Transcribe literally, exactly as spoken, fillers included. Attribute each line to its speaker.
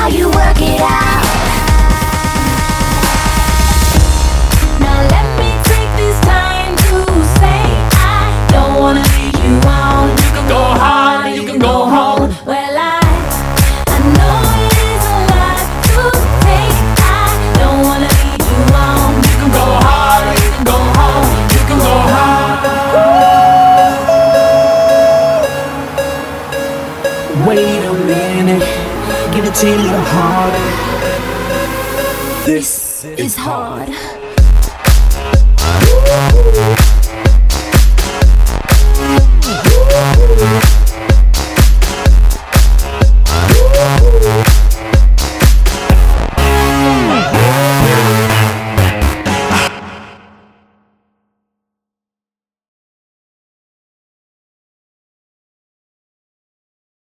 Speaker 1: how you work it out. Now let me take this time to say I don't wanna lead you on. You can go hard, you can go home. Well, I, I know it is a lot to take. I don't wanna lead you on. You can go hard, you can go home. You can go hard.
Speaker 2: Wait a minute, give it to your heart. This
Speaker 1: It's hard.
Speaker 2: is